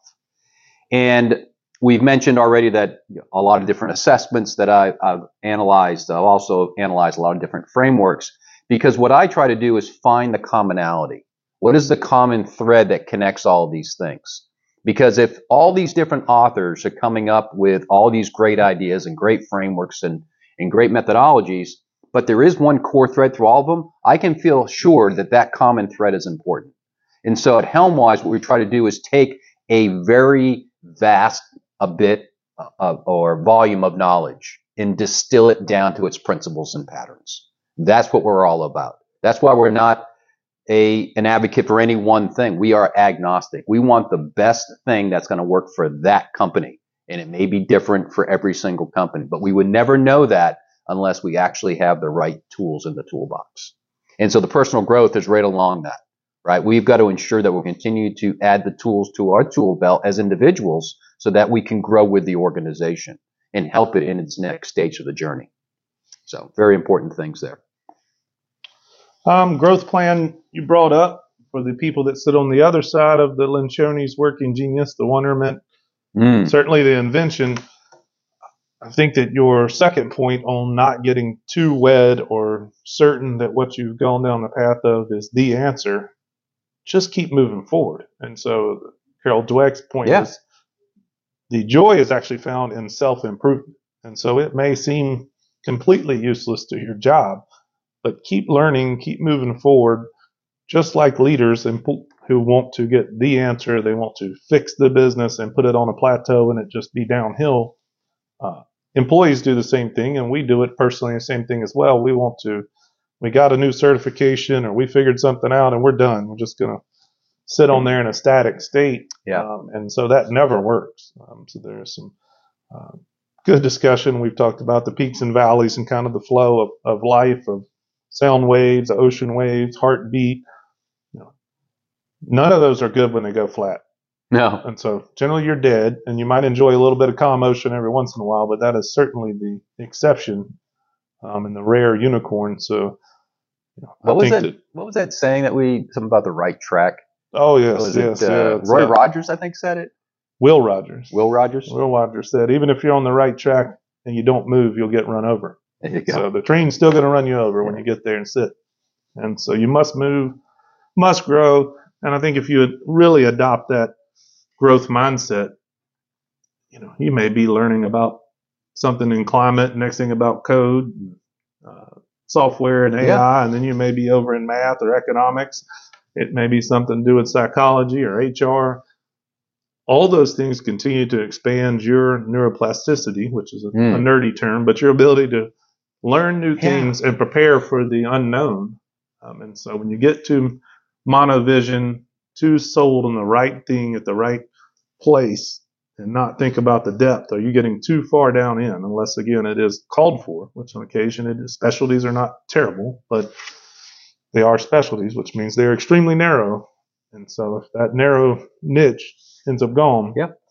And we've mentioned already that a lot of different assessments that I've analyzed. I've also analyzed a lot of different frameworks because what I try to do is find the commonality. What is the common thread that connects all of these things? Because if all these different authors are coming up with all these great ideas and great frameworks and great methodologies, but there is one core thread through all of them, I can feel sure that that common thread is important. And so at Helmwise, what we try to do is take a very vast or volume of knowledge and distill it down to its principles and patterns. That's what we're all about. That's why we're not an advocate for any one thing. We are agnostic. We want the best thing that's going to work for that company. And it may be different for every single company, but we would never know that unless we actually have the right tools in the toolbox. And so the personal growth is right along that, right? We've got to ensure that we'll continue to add the tools to our tool belt as individuals so that we can grow with the organization and help it in its next stage of the journey. So very important things there. Growth plan you brought up for the people that sit on the other side of the Lencioni's working genius, the wonderment, certainly the invention. I think that your second point on not getting too wed or certain that what you've gone down the path of is the answer, just keep moving forward. And so Carol Dweck's point is the joy is actually found in self-improvement. And so it may seem completely useless to your job, but keep learning, keep moving forward, just like leaders who want to get the answer. They want to fix the business and put it on a plateau and it just be downhill. Employees do the same thing, and we do it personally the same thing as well. We got a new certification or we figured something out and we're done. We're just going to sit on there in a static state. And so that never works. So there's some good discussion. We've talked about the peaks and valleys and kind of the flow of life, of sound waves, ocean waves, heartbeat. None of those are good when they go flat. No. And so generally you're dead, and you might enjoy a little bit of calm motion every once in a while, but that is certainly the exception and the rare unicorn. So what was that saying that something about the right track? Oh, yes. Roy Rogers, I think, said it. Will Rogers. Will Rogers said, even if you're on the right track and you don't move, you'll get run over. There you go. So the train's still going to run you over when you get there and sit. And so you must move, must grow. And I think if you really adopt that growth mindset, you may be learning about something in climate, next thing about code, software and AI, and then you may be over in math or economics. It may be something to do with psychology or HR. All those things continue to expand your neuroplasticity, which is a nerdy term, but your ability to learn new things and prepare for the unknown. And so when you get to monovision, too sold on the right thing at the right place and not think about the depth, are you getting too far down in, unless, again, it is called for, which on occasion it is. Specialties are not terrible, but they are specialties, which means they're extremely narrow. And so if that narrow niche ends up gone,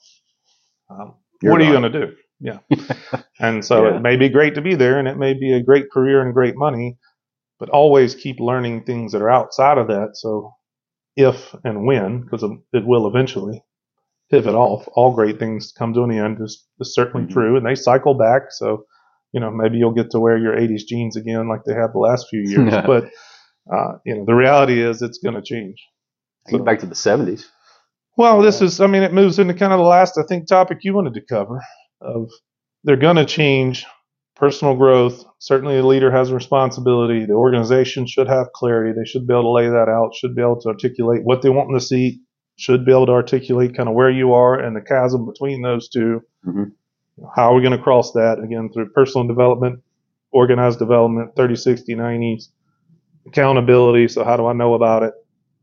what are you going to do? Yeah. And so it may be great to be there, and it may be a great career and great money, but always keep learning things that are outside of that. So if and when, because it will eventually pivot off, all great things come to an end is certainly true, and they cycle back. So, maybe you'll get to wear your 80s jeans again like they have the last few years. But, the reality is it's going to change. So, back to the 70s. Well, it moves into kind of the last, I think, topic you wanted to cover of they're going to change. Personal growth, certainly the leader has a responsibility. The organization should have clarity. They should be able to lay that out, should be able to articulate what they want in the seat, should be able to articulate kind of where you are and the chasm between those two. How are we going to cross that? Again, through personal development, organized development, 30, 60, 90s, accountability. So how do I know about it?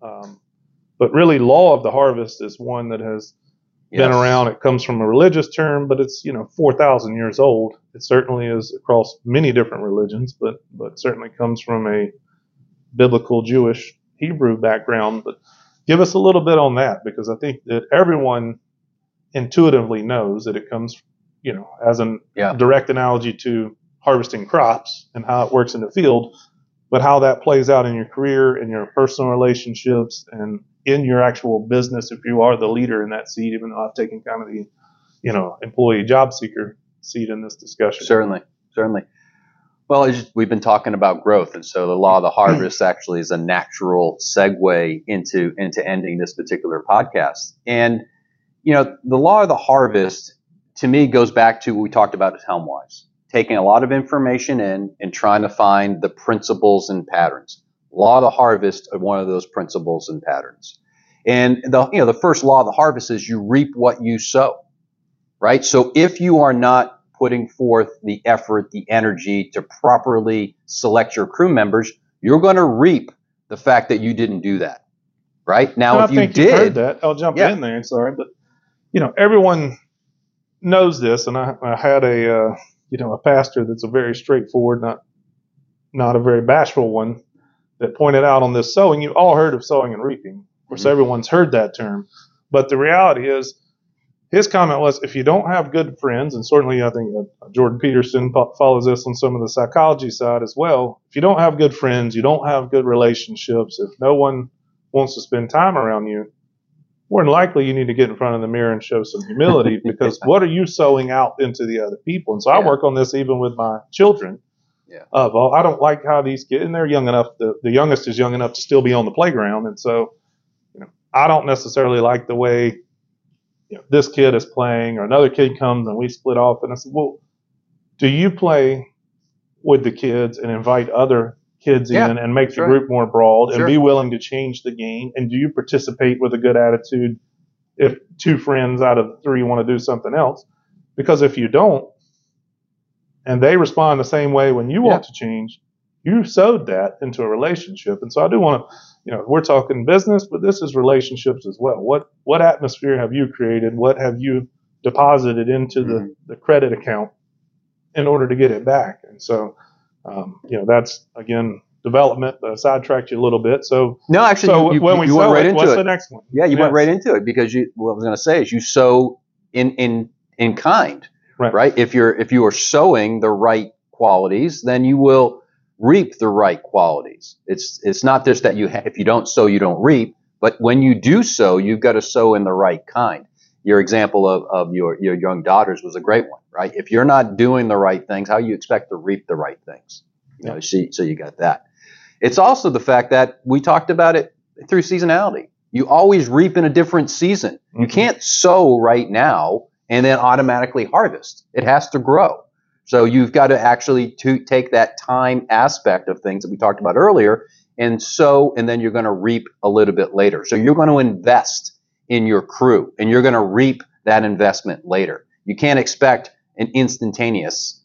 But really, law of the harvest is one that has been around. It comes from a religious term, but it's 4,000 years old. It certainly is across many different religions, but certainly comes from a biblical Jewish Hebrew background. But give us a little bit on that, because I think that everyone intuitively knows that it comes, as a direct analogy to harvesting crops and how it works in the field, but how that plays out in your career, in your personal relationships, and in your actual business if you are the leader in that seat, even though I've taken kind of the, employee job seeker seat in this discussion. Certainly. Well, we've been talking about growth, and so the law of the harvest actually is a natural segue into ending this particular podcast. And, the law of the harvest, to me, goes back to what we talked about at Helmwise, taking a lot of information in and trying to find the principles and patterns. Law of the harvest are one of those principles and patterns. And the first law of the harvest is you reap what you sow, right? So if you are not putting forth the effort, the energy to properly select your crew members, you're going to reap the fact that you didn't do that, right? Now, if you did, you've heard that. I'll jump in there. Sorry, but everyone knows this, and I had a pastor that's a very straightforward, not a very bashful one, that pointed out on this sowing. You all heard of sowing and reaping. Of course, everyone's heard that term. But the reality is, his comment was, if you don't have good friends, and certainly I think Jordan Peterson follows this on some of the psychology side as well, if you don't have good friends, you don't have good relationships, if no one wants to spend time around you, more than likely you need to get in front of the mirror and show some humility, because what are you sowing out into the other people? And so I work on this even with my children. I don't like how these kids, and they're young enough, the youngest is young enough to still be on the playground. And so, I don't necessarily like the way this kid is playing, or another kid comes and we split off. And I said, well, do you play with the kids and invite other kids in and make the group more broad and be willing to change the game? And do you participate with a good attitude if 2 friends out of 3 want to do something else? Because if you don't, and they respond the same way when you want to change, you sowed that into a relationship. And so I do want to, we're talking business, but this is relationships as well. What atmosphere have you created? What have you deposited into the credit account in order to get it back? And so, that's, again, development. Sidetracked you a little bit. So no, actually, when we sow it, what's the next one? Yeah, you went right into it, because what I was going to say is you sow in kind. Right. If you are sowing the right qualities, then you will reap the right qualities. It's not just that if you don't sow, you don't reap, but when you do sow, you've got to sow in the right kind. Your example of your young daughters was a great one, right? If you're not doing the right things, how do you expect to reap the right things? So you got that. It's also the fact that we talked about it through seasonality. You always reap in a different season. You can't sow right now and then automatically harvest. It has to grow. So you've got to actually take that time aspect of things that we talked about earlier and sow, and then you're going to reap a little bit later. So you're going to invest in your crew, and you're going to reap that investment later. You can't expect an instantaneous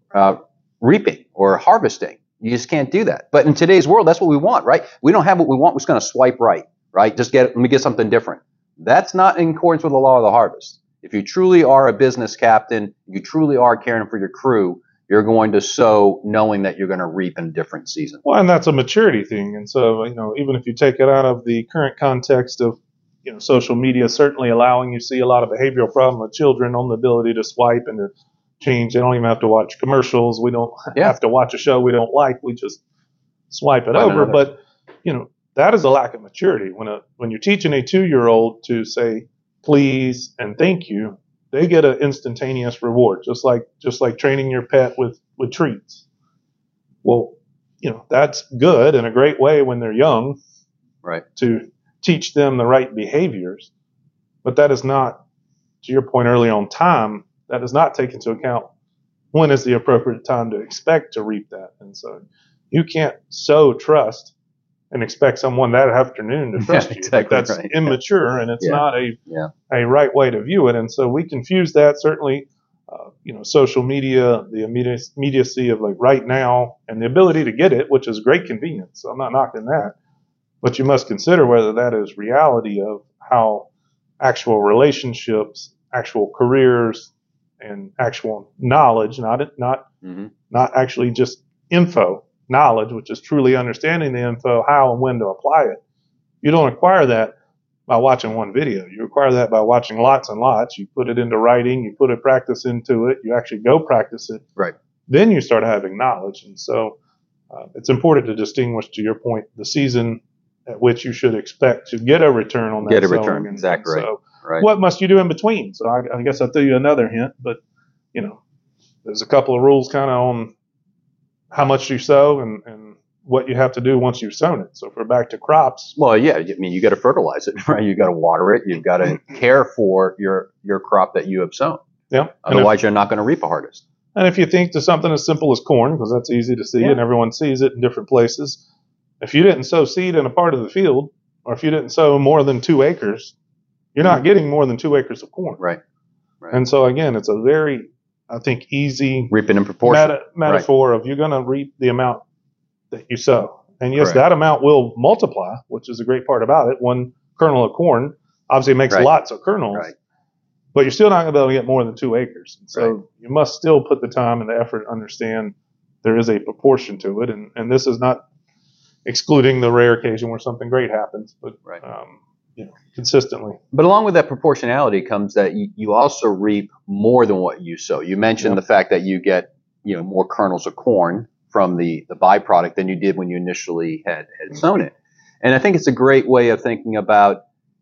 reaping or harvesting. You just can't do that. But in today's world, that's what we want, right? We don't have what we want. We're just going to swipe right, right? Let me get something different. That's not in accordance with the law of the harvest. If you truly are a business captain, you truly are caring for your crew, you're going to sow knowing that you're going to reap in a different season. Well, and that's a maturity thing. And so, even if you take it out of the current context of, social media certainly allowing you see a lot of behavioral problem with children on the ability to swipe and to change. They don't even have to watch commercials. We don't have to watch a show we don't like. We just swipe it over. But, that is a lack of maturity. When you're teaching a 2-year-old to say please and thank you, they get an instantaneous reward, just like training your pet with treats. Well, that's good and a great way when they're young, right, to teach them the right behaviors. But that is not, to your point early on, time. That does not take into account when is the appropriate time to expect to reap that. And so you can't sow trust and expect someone that afternoon to trust you. Exactly. That's right. immature, and it's not a right way to view it. And so we confuse that. Certainly, social media, the immediacy of like right now, and the ability to get it, which is great convenience. So I'm not knocking that, but you must consider whether that is reality of how actual relationships, actual careers, and actual knowledge, not actually just info. Knowledge, which is truly understanding the info, how and when to apply it. You don't acquire that by watching one video. You acquire that by watching lots and lots. You put it into writing, you put a practice into it, you actually go practice it. Right. Then you start having knowledge. And so it's important to distinguish, to your point, the season at which you should expect to get a return on that. Get a return, exactly right. So right. What must you do in between? So I guess I'll throw you another hint, but there's a couple of rules kind of on how much you sow and what you have to do once you've sown it. So if we're back to crops. Well, yeah, I mean, you got to fertilize it, right? You got to water it. You've got to care for your crop that you have sown. Yeah. Otherwise, you're not going to reap a harvest. And if you think to something as simple as corn, because that's easy to see and everyone sees it in different places, if you didn't sow seed in a part of the field, or if you didn't sow more than 2 acres, you're not getting more than 2 acres of corn. Right. And so again, it's a very, I think, easy reaping in proportion metaphor of you're going to reap the amount that you sow. And yes, that amount will multiply, which is a great part about it. One kernel of corn obviously makes lots of kernels, but you're still not going to be able to get more than 2 acres. And so you must still put the time and the effort to understand there is a proportion to it. And this is not excluding the rare occasion where something great happens, but consistently. But along with that proportionality comes that you also reap more than what you sow. You mentioned the fact that you get more kernels of corn from the byproduct than you did when you initially had sown it. And I think it's a great way of thinking about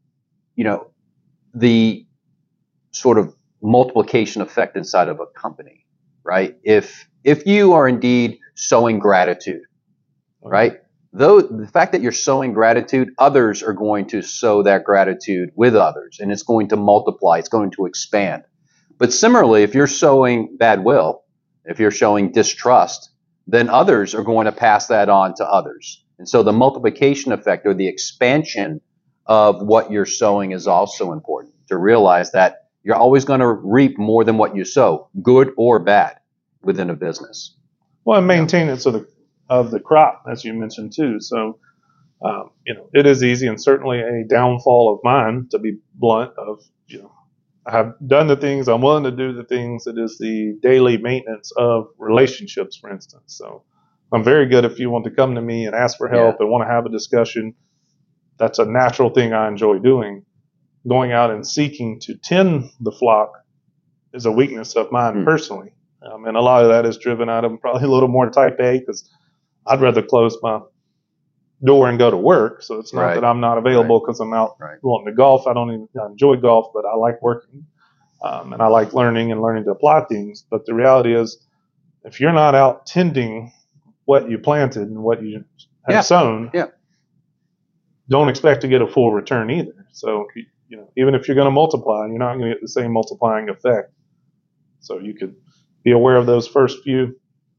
the sort of multiplication effect inside of a company, right? If you are indeed sowing gratitude, right? Though the fact that you're sowing gratitude, others are going to sow that gratitude with others, and it's going to multiply, it's going to expand. But similarly, if you're sowing bad will, if you're showing distrust, then others are going to pass that on to others. And so the multiplication effect or the expansion of what you're sowing is also important to realize that you're always going to reap more than what you sow, good or bad, within a business. Well, and maintenance of the crop, as you mentioned too. So, it is easy and certainly a downfall of mine, to be blunt, of, I have done the things, I'm willing to do the things. It is the daily maintenance of relationships, for instance. So I'm very good if you want to come to me and ask for help and want to have a discussion. That's a natural thing I enjoy doing. Going out and seeking to tend the flock is a weakness of mine personally. And a lot of that is driven out of probably a little more type A, because I'd rather close my door and go to work. So it's not that I'm not available because I'm out wanting to golf. I enjoy golf, but I like working. And I like learning to apply things. But the reality is, if you're not out tending what you planted and what you have sown, don't expect to get a full return either. So, even if you're going to multiply, you're not going to get the same multiplying effect. So you could be aware of those first few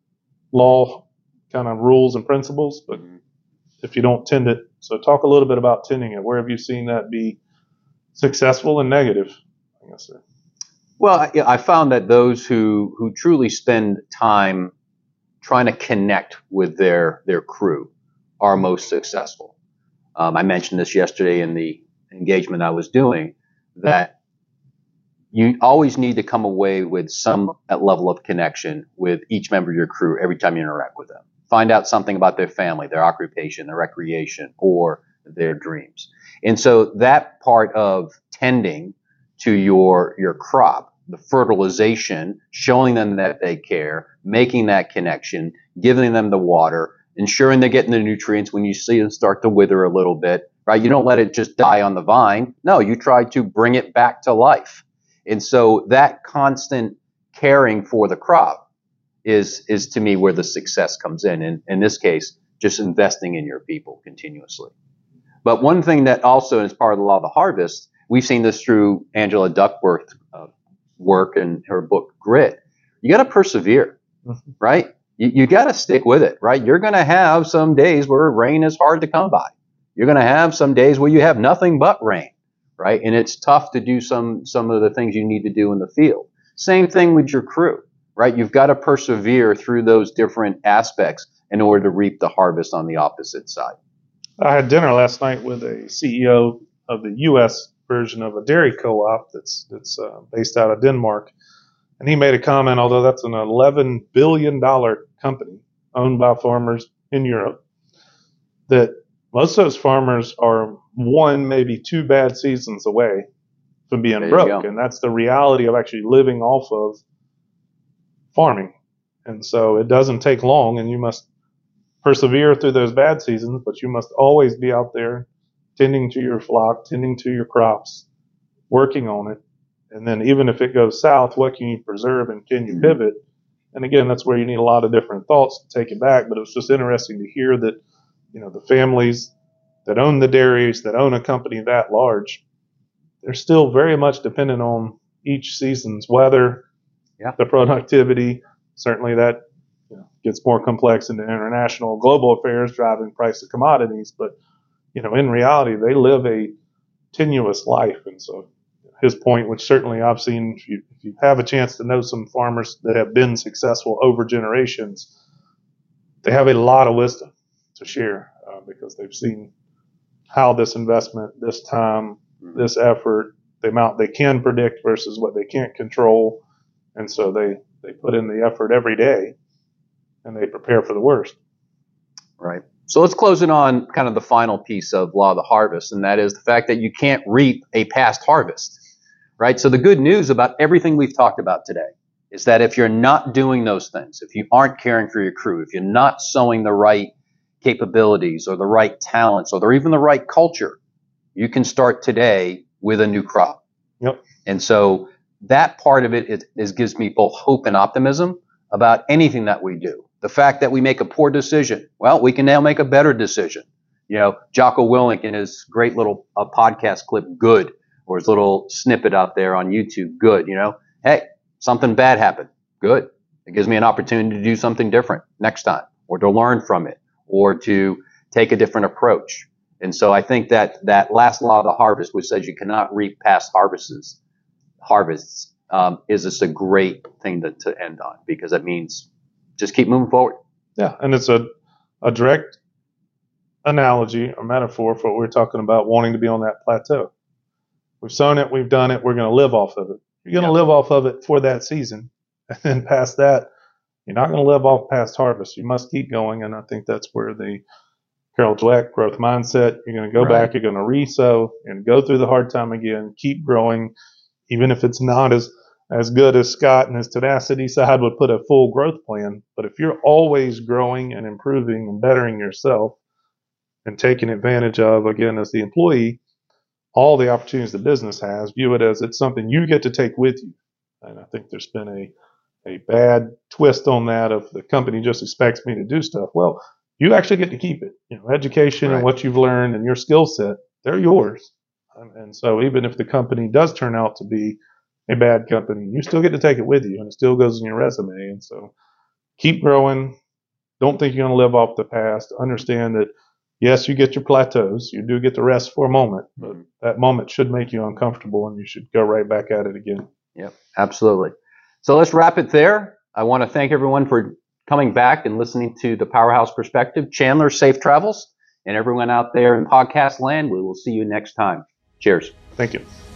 law kind of rules and principles, but if you don't tend it, so talk a little bit about tending it. Where have you seen that be successful and negative? I guess. Well, I found that those who truly spend time trying to connect with their crew are most successful. I mentioned this yesterday in the engagement I was doing, that you always need to come away with some level of connection with each member of your crew every time you interact with them. Find out something about their family, their occupation, their recreation, or their dreams. And so that part of tending to your crop, the fertilization, showing them that they care, making that connection, giving them the water, ensuring they're getting the nutrients when you see them start to wither a little bit, right? You don't let it just die on the vine. No, you try to bring it back to life. And so that constant caring for the crop is to me where the success comes in. And in this case, just investing in your people continuously. But one thing that also is part of the law of the harvest, we've seen this through Angela Duckworth's work and her book Grit. You got to persevere, right? You got to stick with it, right? You're going to have some days where rain is hard to come by. You're going to have some days where you have nothing but rain, right? And it's tough to do some of the things you need to do in the field. Same thing with your crew, right? You've got to persevere through those different aspects in order to reap the harvest on the opposite side. I had dinner last night with a CEO of the U.S. version of a dairy co-op that's based out of Denmark, and he made a comment. Although that's an $11 billion company owned by farmers in Europe, that most of those farmers are one, maybe two bad seasons away from being broke, and that's the reality of actually living off of farming. And so it doesn't take long, and you must persevere through those bad seasons, but you must always be out there tending to your flock, tending to your crops, working on it. And then even if it goes south, what can you preserve and can you pivot? And again, that's where you need a lot of different thoughts to take it back. But it was just interesting to hear that, the families that own the dairies, that own a company that large, they're still very much dependent on each season's weather, the productivity. Certainly that gets more complex into international global affairs, driving price of commodities. But, in reality, they live a tenuous life. And so his point, which certainly I've seen, if you have a chance to know some farmers that have been successful over generations, they have a lot of wisdom to share because they've seen how this investment, this time, this effort, the amount they can predict versus what they can't control. And so they put in the effort every day and they prepare for the worst. Right. So let's close it on kind of the final piece of law of the harvest, and that is the fact that you can't reap a past harvest, right? So the good news about everything we've talked about today is that if you're not doing those things, if you aren't caring for your crew, if you're not sowing the right capabilities or the right talents or even the right culture, you can start today with a new crop. Yep. And so that part of it gives me both hope and optimism about anything that we do. The fact that we make a poor decision, well, we can now make a better decision. Jocko Willink in his great little podcast clip, Good, or his little snippet out there on YouTube, Good, hey, something bad happened. Good. It gives me an opportunity to do something different next time, or to learn from it, or to take a different approach. And so I think that last law of the harvest, which says you cannot reap past harvests, is just a great thing to end on, because it means just keep moving forward. Yeah, and it's a direct analogy or metaphor for what we're talking about, wanting to be on that plateau. We've sown it, we've done it, we're going to live off of it. You're going to live off of it for that season. And then past that, you're not going to live off past harvest. You must keep going, and I think that's where the Carol Dweck growth mindset, you're going to go back, you're going to re-sow and go through the hard time again, keep growing, even if it's not as good as Scott and his tenacity side would put a full growth plan. But if you're always growing and improving and bettering yourself and taking advantage of, again, as the employee, all the opportunities the business has, view it as it's something you get to take with you. And I think there's been a bad twist on that of the company just expects me to do stuff. Well, you actually get to keep it. Education and what you've learned and your skill set, they're yours. And so even if the company does turn out to be a bad company, you still get to take it with you, and it still goes in your resume. And so keep growing. Don't think you're going to live off the past. Understand that, yes, you get your plateaus. You do get to rest for a moment, but that moment should make you uncomfortable, and you should go right back at it again. Yep, absolutely. So let's wrap it there. I want to thank everyone for coming back and listening to the Powerhouse Perspective. Chandler, safe travels. And everyone out there in podcast land, we will see you next time. Cheers. Thank you.